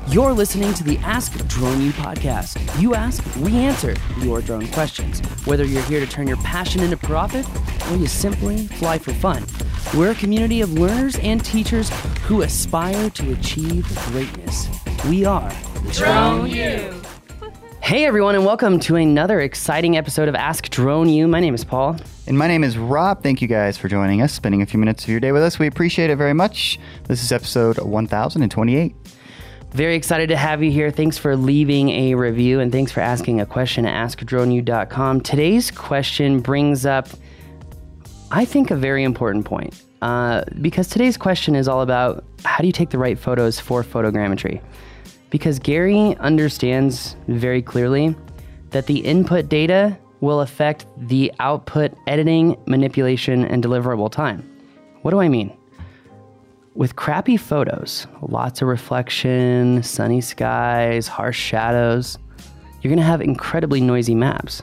You're listening to the Ask Drone U podcast. You ask, we answer your drone questions. Whether you're here to turn your passion into profit or you simply fly for fun, we're a community of learners and teachers who aspire to achieve greatness. We are Drone U. Hey everyone, and welcome to another exciting episode of Ask Drone U. My name is Paul. And my name is Rob. Thank you guys for joining us, spending a few minutes of your day with us. We appreciate it very much. This is episode 1028. Very excited to have you here. Thanks for leaving a review and thanks for asking a question at askdroneu.com. Today's question brings up, I think, a very important point because today's question is all about how do you take the right photos for photogrammetry? Because Gary understands very clearly that the input data will affect the output editing, manipulation, and deliverable time. What do I mean? With crappy photos, lots of reflection, sunny skies, harsh shadows, you're going to have incredibly noisy maps.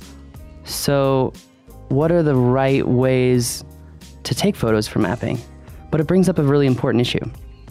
So what are the right ways to take photos for mapping? But it brings up a really important issue.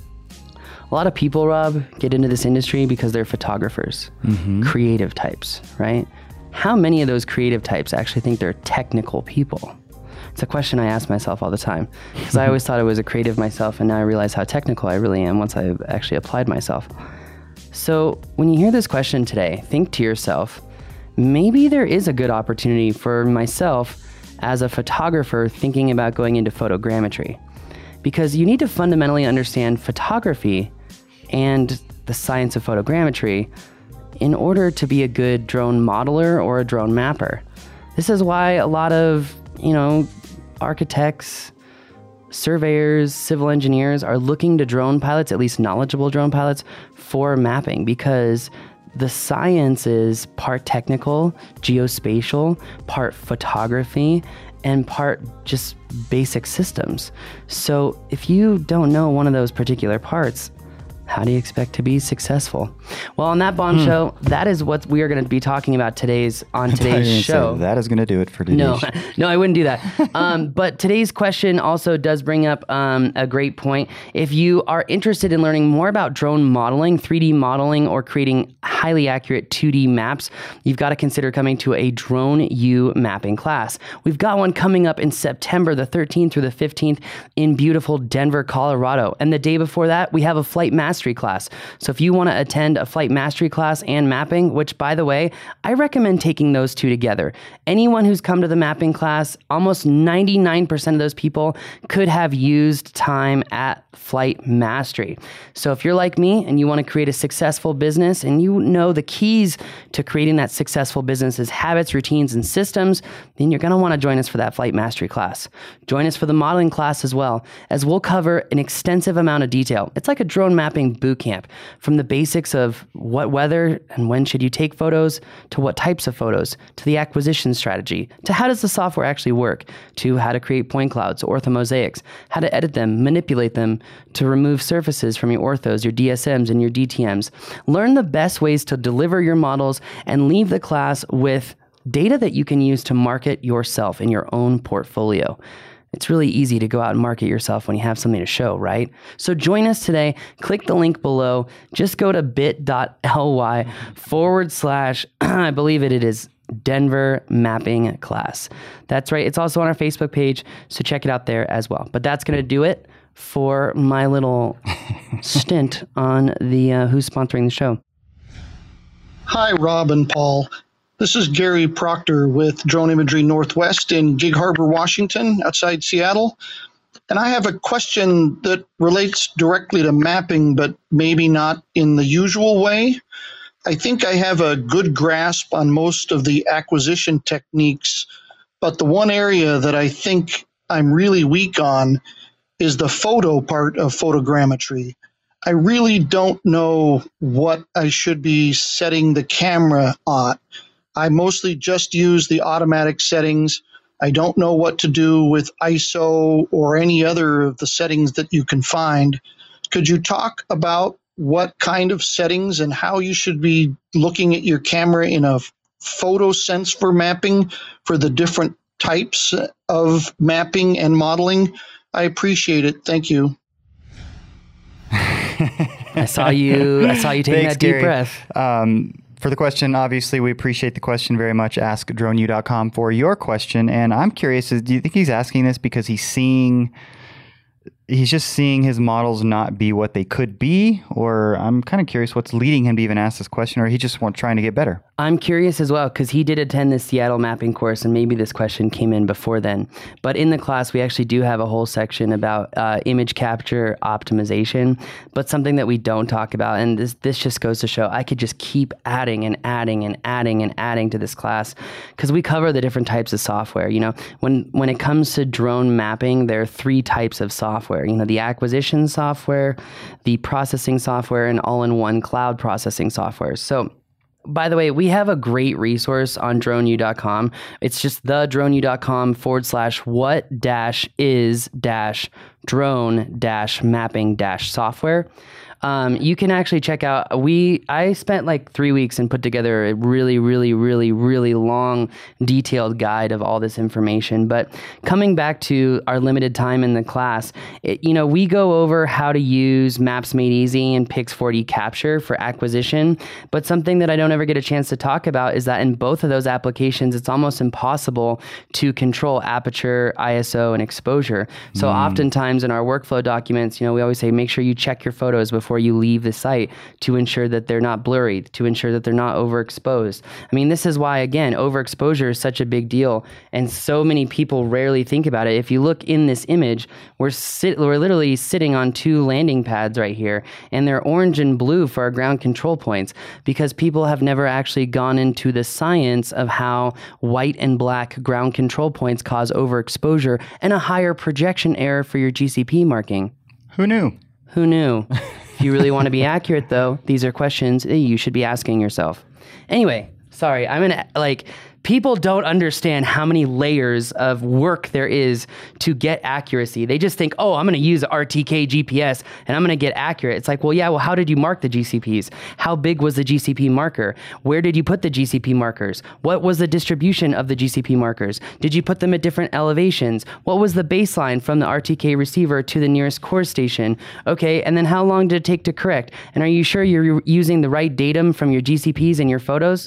A lot of people, Rob, get into this industry because they're photographers, creative types, right? How many of those creative types actually think they're technical people? It's a question I ask myself all the time because I always thought I was a creative myself, and now I realize how technical I really am once I've actually applied myself. So when you hear this question today, think to yourself, maybe there is a good opportunity for myself as a photographer thinking about going into photogrammetry, because you need to fundamentally understand photography and the science of photogrammetry in order to be a good drone modeler or a drone mapper. This is why a lot of, architects, surveyors, civil engineers are looking to drone pilots, at least knowledgeable drone pilots, for mapping, because the science is part technical, geospatial, part photography, and part just basic systems. So if you don't know one of those particular parts, how do you expect to be successful? Well, on that bombshell, that is what we are going to be talking about today's show. That is going to do it for today. No, I wouldn't do that. But today's question also does bring up a great point. If you are interested in learning more about drone modeling, 3D modeling, or creating highly accurate 2D maps, you've got to consider coming to a Drone U mapping class. We've got one coming up in September the 13th through the 15th in beautiful Denver, Colorado. And the day before that, we have a flight mastery class. So if you want to attend a flight mastery class and mapping, which by the way, I recommend taking those two together. Anyone who's come to the mapping class, almost 99% of those people could have used time at flight mastery. So if you're like me and you want to create a successful business and you know the keys to creating that successful business is habits, routines, and systems, then you're going to want to join us for that flight mastery class. Join us for the modeling class as well, as we'll cover an extensive amount of detail. It's like a drone mapping boot camp, from the basics of what weather and when should you take photos, to what types of photos, to the acquisition strategy, to how does the software actually work, to how to create point clouds, orthomosaics, how to edit them, manipulate them, to remove surfaces from your orthos, your DSMs, and your DTMs. Learn the best ways to deliver your models and leave the class with data that you can use to market yourself in your own portfolio. It's really easy to go out and market yourself when you have something to show, right? So join us today. Click the link below. Just go to bit.ly/ I believe it is Denver mapping class. That's right. It's also on our Facebook page, so check it out there as well. But that's going to do it for my little stint on the who's sponsoring the show. Hi, Rob and Paul. This is Gary Proctor with Drone Imagery Northwest in Gig Harbor, Washington, outside Seattle. And I have a question that relates directly to mapping, but maybe not in the usual way. I think I have a good grasp on most of the acquisition techniques, but the one area that I think I'm really weak on is the photo part of photogrammetry. I really don't know what I should be setting the camera on. I mostly just use the automatic settings. I don't know what to do with ISO or any other of the settings that you can find. Could you talk about what kind of settings and how you should be looking at your camera in a photo sense for mapping for the different types of mapping and modeling? I appreciate it. Thank you. I saw you taking Thanks, that deep Gary. breath. For the question, obviously, we appreciate the question very much. AskDroneU.com for your question. And I'm curious, do you think he's asking this because he's just seeing his models not be what they could be? Or I'm kind of curious what's leading him to even ask this question, or he just trying to get better? I'm curious as well, because he did attend the Seattle mapping course, and maybe this question came in before then. But in the class, we actually do have a whole section about image capture optimization, but something that we don't talk about, and this just goes to show I could just keep adding and adding and adding and adding to this class, because we cover the different types of software. You know, when it comes to drone mapping, there are 3 types of software. You know, the acquisition software, the processing software, and all-in-one cloud processing software. So, by the way, we have a great resource on droneu.com. It's just thedroneu.com/what-is-drone-mapping-software. You can actually check out, I spent like 3 weeks and put together a really, really, really, really long, detailed guide of all this information. But coming back to our limited time in the class, we go over how to use Maps Made Easy and Pix4D Capture for acquisition. But something that I don't ever get a chance to talk about is that in both of those applications, it's almost impossible to control aperture, ISO, and exposure. So oftentimes in our workflow documents, we always say, make sure you check your photos before you leave the site to ensure that they're not blurry, to ensure that they're not overexposed. I mean, this is why, again, overexposure is such a big deal, and so many people rarely think about it. If you look in this image, we're literally sitting on 2 landing pads right here, and they're orange and blue for our ground control points, because people have never actually gone into the science of how white and black ground control points cause overexposure and a higher projection error for your GCP marking. Who knew? Who knew? If you really want to be accurate, though, these are questions you should be asking yourself. Anyway, sorry, people don't understand how many layers of work there is to get accuracy. They just think, I'm going to use RTK GPS and I'm going to get accurate. It's like, how did you mark the GCPs? How big was the GCP marker? Where did you put the GCP markers? What was the distribution of the GCP markers? Did you put them at different elevations? What was the baseline from the RTK receiver to the nearest core station? Okay, and then how long did it take to correct? And are you sure you're using the right datum from your GCPs in your photos?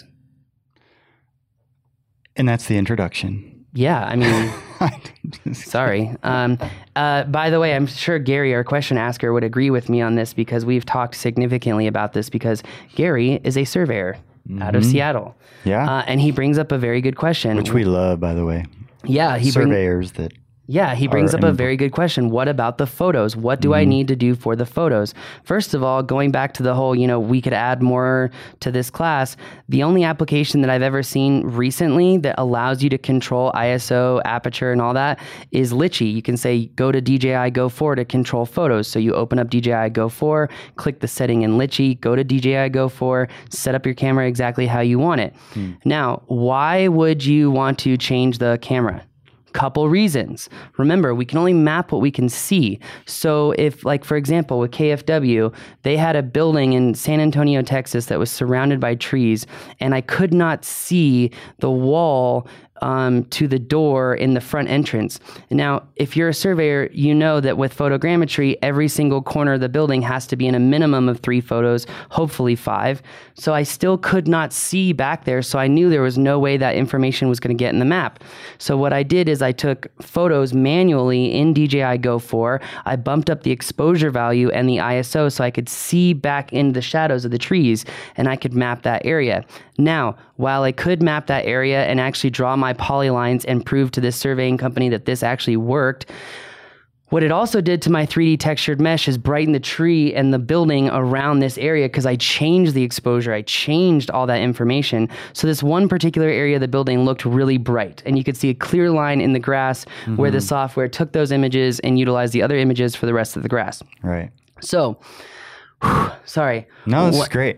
And that's the introduction. Yeah, I mean, sorry. By the way, I'm sure Gary, our question asker, would agree with me on this, because we've talked significantly about this, because Gary is a surveyor out of Seattle. Yeah. And he brings up a very good question. Which we love, by the way. Yeah. Surveyors that... Yeah, he brings up a very good question. What about the photos? What do I need to do for the photos? First of all, going back to the whole, we could add more to this class, the only application that I've ever seen recently that allows you to control ISO, aperture, and all that is Litchi. You can say, go to DJI Go 4 to control photos. So you open up DJI Go 4, click the setting in Litchi, go to DJI Go 4, set up your camera exactly how you want it. Now, why would you want to change the camera? Couple reasons. Remember, we can only map what we can see. So if, for example, with KFW, they had a building in San Antonio, Texas that was surrounded by trees, and I could not see the wall to the door in the front entrance. Now, if you're a surveyor, you know that with photogrammetry, every single corner of the building has to be in a minimum of 3 photos, hopefully 5. So I still could not see back there, so I knew there was no way that information was going to get in the map. So what I did is I took photos manually in DJI Go 4. I bumped up the exposure value and the ISO so I could see back into the shadows of the trees, and I could map that area. Now, while I could map that area and actually draw my polylines and prove to this surveying company that this actually worked, what it also did to my 3D textured mesh is brighten the tree and the building around this area, because I changed the exposure. I changed all that information. So this one particular area of the building looked really bright, and you could see a clear line in the grass where the software took those images and utilized the other images for the rest of the grass. Right. So Sorry. No, this is great.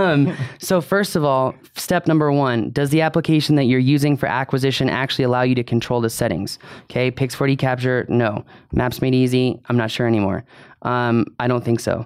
So first of all, step number 1, does the application that you're using for acquisition actually allow you to control the settings? Okay, Pix4D Capture, no. Maps Made Easy, I'm not sure anymore. I don't think so.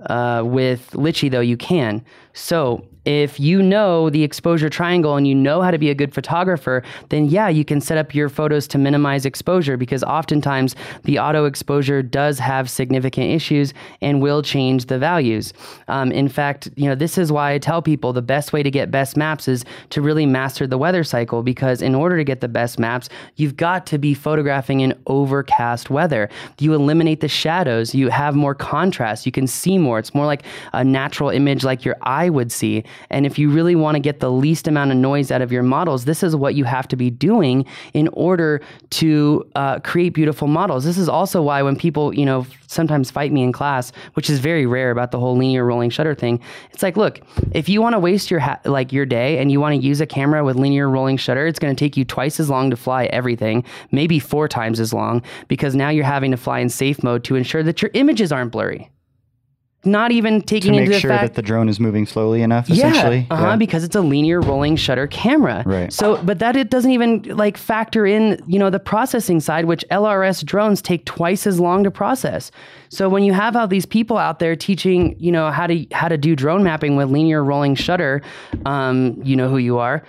With Litchi though, you can. So if you know the exposure triangle and you know how to be a good photographer, then yeah, you can set up your photos to minimize exposure, because oftentimes the auto exposure does have significant issues and will change the values. In fact, this is why I tell people the best way to get best maps is to really master the weather cycle, because in order to get the best maps, you've got to be photographing in overcast weather. You eliminate the shadows, you have more contrast, you can see more. It's more like a natural image like your eye would see. And if you really want to get the least amount of noise out of your models, this is what you have to be doing in order to create beautiful models. This is also why when people, sometimes fight me in class, which is very rare about the whole linear rolling shutter thing, it's like, look, if you want to waste your day and you want to use a camera with linear rolling shutter, it's going to take you twice as long to fly everything, maybe 4 times as long, because now you're having to fly in safe mode to ensure that your images aren't blurry. Not even taking into the fact... To make sure that the drone is moving slowly enough, essentially? Yeah, because it's a linear rolling shutter camera. Right. So, but that it doesn't even factor in, the processing side, which LRS drones take twice as long to process. So when you have all these people out there teaching, how to do drone mapping with linear rolling shutter, you know who you are,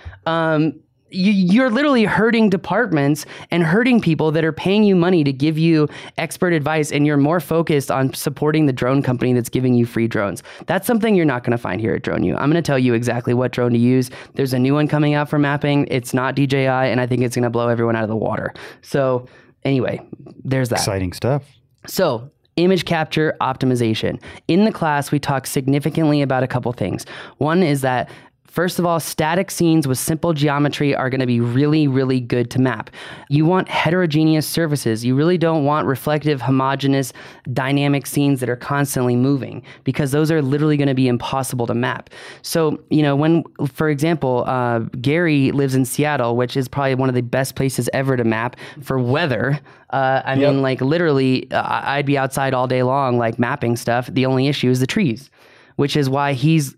you're literally hurting departments and hurting people that are paying you money to give you expert advice, and you're more focused on supporting the drone company that's giving you free drones. That's something you're not going to find here at Drone U. I'm going to tell you exactly what drone to use. There's a new one coming out for mapping. It's not DJI, and I think it's going to blow everyone out of the water. So anyway, there's that. Exciting stuff. So image capture optimization. In the class, we talk significantly about a couple things. One is that, first of all, static scenes with simple geometry are going to be really, really good to map. You want heterogeneous surfaces. You really don't want reflective, homogeneous, dynamic scenes that are constantly moving, because those are literally going to be impossible to map. So, when, for example, Gary lives in Seattle, which is probably one of the best places ever to map for weather. I mean, literally, I'd be outside all day long, mapping stuff. The only issue is the trees, which is why he's,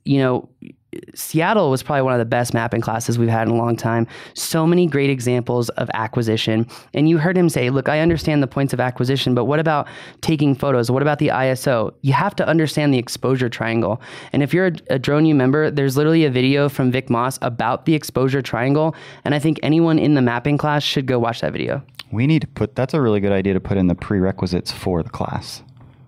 Seattle was probably one of the best mapping classes we've had in a long time. So many great examples of acquisition. And you heard him say, look, I understand the points of acquisition, but what about taking photos? What about the ISO? You have to understand the exposure triangle. And if you're a Drone U member, there's literally a video from Vic Moss about the exposure triangle. And I think anyone in the mapping class should go watch that video. We need to that's a really good idea to put in the prerequisites for the class.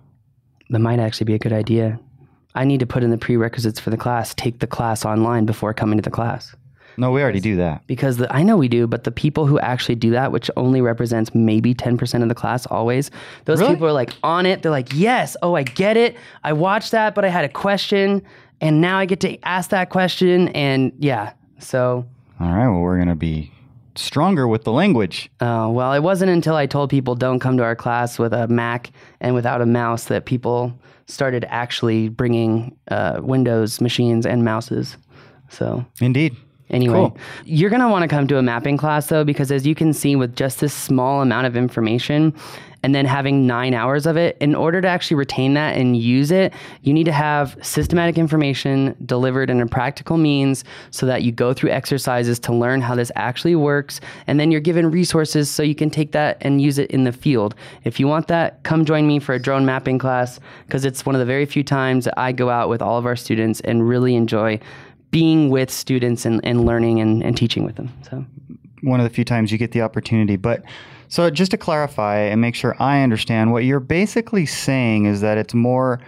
That might actually be a good idea. I need to put in the prerequisites for the class, take the class online before coming to the class. No, we already do that. Because I know we do, but the people who actually do that, which only represents maybe 10% of the class always, those people are on it. They're like, yes, I get it. I watched that, but I had a question, and now I get to ask that question, and yeah, so. All right, well, we're going to be stronger with the language. Well, it wasn't until I told people don't come to our class with a Mac and without a mouse that people started actually bringing Windows machines and mouses. So indeed. Anyway, cool. You're going to want to come to a mapping class, though, because as you can see, with just this small amount of information and then having 9 hours of it, in order to actually retain that and use it, you need to have systematic information delivered in a practical means so that you go through exercises to learn how this actually works. And then you're given resources so you can take that and use it in the field. If you want that, come join me for a drone mapping class, because it's one of the very few times I go out with all of our students and really enjoy being with students and learning and teaching with them. So one of the few times you get the opportunity. But so just to clarify and make sure I understand, what you're basically saying is that it's more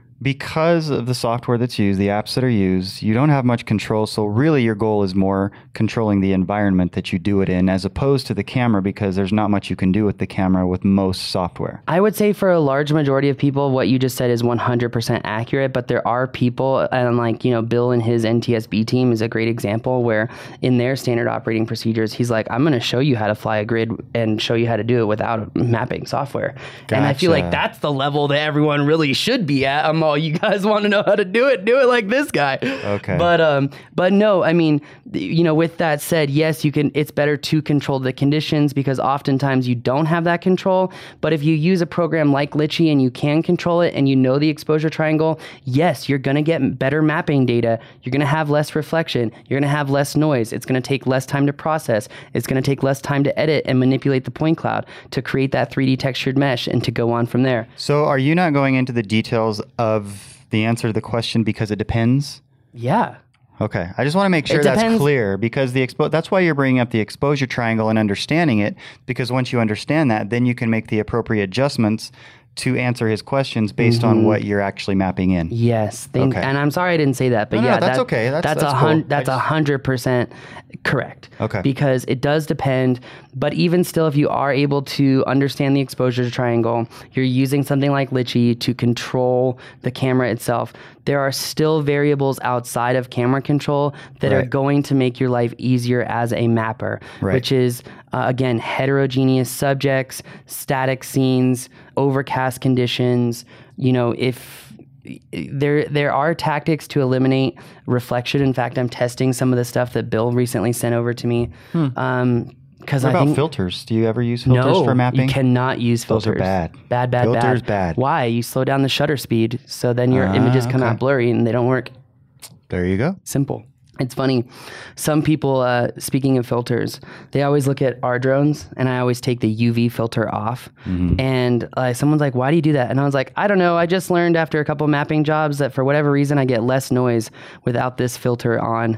because of the software that's used, the apps that are used, you don't have much control. So really your goal is more controlling the environment that you do it in, as opposed to the camera, because there's not much you can do with the camera with most software. I would say for a large majority of people, what you just said is 100% accurate, but there are people, and Bill and his NTSB team is a great example, where in their standard operating procedures, he's like, I'm going to show you how to fly a grid and show you how to do it without mapping software. Gotcha. And I feel like that's the level that everyone really should be at. I'm oh, you guys want to know how to do it like this guy. Okay. But no, I mean, with that said, yes, it's better to control the conditions because oftentimes you don't have that control. But if you use a program like Litchi and you can control it and you know the exposure triangle, yes, you're going to get better mapping data. You're going to have less reflection. You're going to have less noise. It's going to take less time to process. It's going to take less time to edit and manipulate the point cloud to create that 3D textured mesh and to go on from there. So are you not going into the details of the answer to the question because it depends? Yeah. Okay. I just want to make sure that's clear because that's why you're bringing up the exposure triangle and understanding it, because once you understand that, then you can make the appropriate adjustments to answer his questions based on what you're actually mapping in. Yes. And I'm sorry I didn't say that, but that's okay. That's cool. That's 100% correct. Okay. Because it does depend, but even still, if you are able to understand the exposure triangle, you're using something like Litchi to control the camera itself. There are still variables outside of camera control that are going to make your life easier as a mapper, which is, again, heterogeneous subjects, static scenes, overcast conditions. If there are tactics to eliminate reflection. In fact, I'm testing some of the stuff that Bill recently sent over to me. What about filters? Do you ever use filters for mapping? You cannot use filters. Those are bad. Bad. Filters bad. Why? You slow down the shutter speed, so then your images come out blurry and they don't work. There you go. Simple. It's funny. Some people, speaking of filters, they always look at our drones, and I always take the UV filter off. And someone's like, why do you do that? And I was like, I don't know. I just learned after a couple mapping jobs that for whatever reason, I get less noise without this filter on.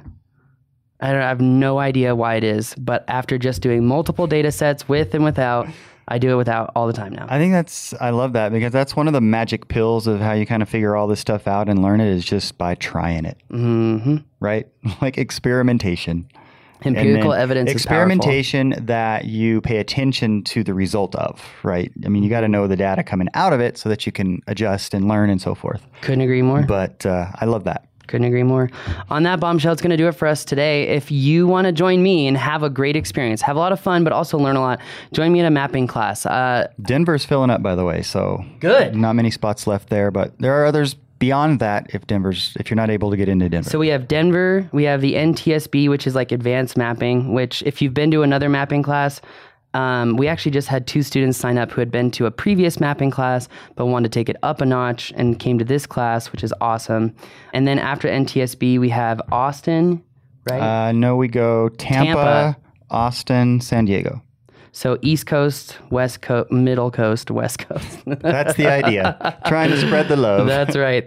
I have no idea why it is, but after just doing multiple data sets with and without, I do it without all the time now. I love that because that's one of the magic pills of how you kind of figure all this stuff out and learn it is just by trying it. Right? Like experimentation. Empirical evidence experimentation that you pay attention to the result of, right? I mean, you got to know the data coming out of it so that you can adjust and learn and so forth. Couldn't agree more. But I love that. Couldn't agree more. On that bombshell, it's going to do it for us today. If you want to join me and have a great experience, have a lot of fun, but also learn a lot, join me in a mapping class. Denver's filling up, by the way, so good. Not many spots left there, but there are others beyond that if you're not able to get into Denver. So we have Denver, we have the NTSB, which is like advanced mapping, which if you've been to another mapping class, we actually just had 2 students sign up who had been to a previous mapping class but wanted to take it up a notch and came to this class, which is awesome. And then after NTSB, we have Austin, right? No, we go Tampa, Austin, San Diego. So East Coast, West Coast, Middle Coast, West Coast. That's the idea. Trying to spread the love. That's right.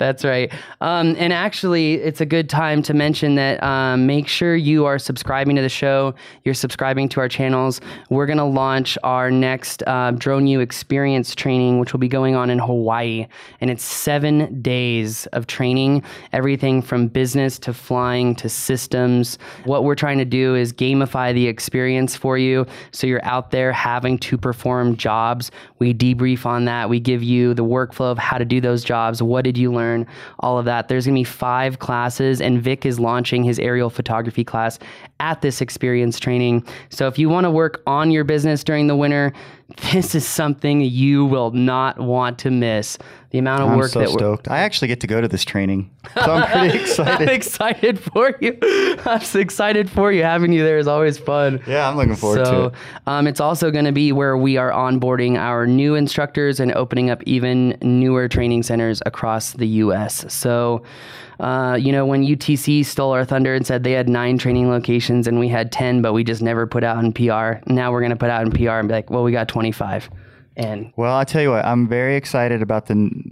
And actually, it's a good time to mention that make sure you are subscribing to the show. You're subscribing to our channels. We're going to launch our next Drone U experience training, which will be going on in Hawaii. And it's 7 days of training, everything from business to flying to systems. What we're trying to do is gamify the experience for you. So you're out there having to perform jobs. We debrief on that. We give you the workflow of how to do those jobs. What did you learn? All of that. There's going to be 5 classes, and Vic is launching his aerial photography class at this experience training. So if you want to work on your business during the winter, this is something you will not want to miss. The amount of work I'm so stoked. I actually get to go to this training, so I'm pretty excited. I'm excited for you. I'm so excited for you. Having you there is always fun. Yeah, I'm looking forward to it. It's also going to be where we are onboarding our new instructors and opening up even newer training centers across the U.S. So, when UTC stole our thunder and said they had 9 training locations and we had 10, but we just never put out in PR. Now we're going to put out in PR and be like, well, we got 25. Well, I'll tell you what, I'm very excited about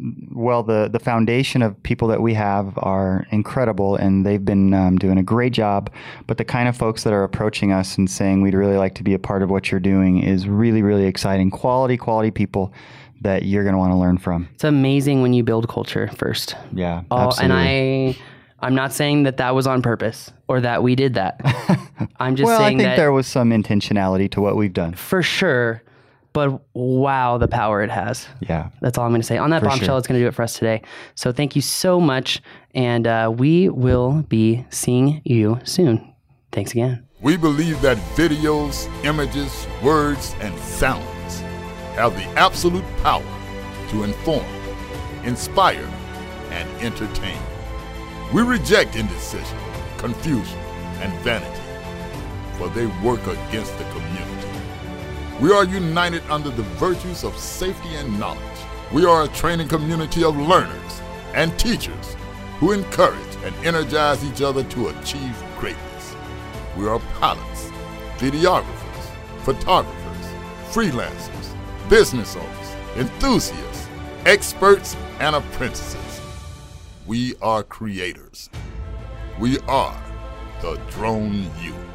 the foundation of people that we have are incredible, and they've been doing a great job. But the kind of folks that are approaching us and saying we'd really like to be a part of what you're doing is really, really exciting. Quality people that you're going to want to learn from. It's amazing when you build culture first. Yeah, absolutely. And I'm not saying that was on purpose or that we did that. I'm just saying I think there was some intentionality to what we've done. For sure. But wow, the power it has. Yeah. That's all I'm going to say. On that bombshell, it's going to do it for us today. So thank you so much. And we will be seeing you soon. Thanks again. We believe that videos, images, words, and sounds have the absolute power to inform, inspire, and entertainment. We reject indecision, confusion, and vanity, for they work against the community. We are united under the virtues of safety and knowledge. We are a training community of learners and teachers who encourage and energize each other to achieve greatness. We are pilots, videographers, photographers, freelancers, business owners, enthusiasts, experts, and apprentices. We are creators. We are the Drone U.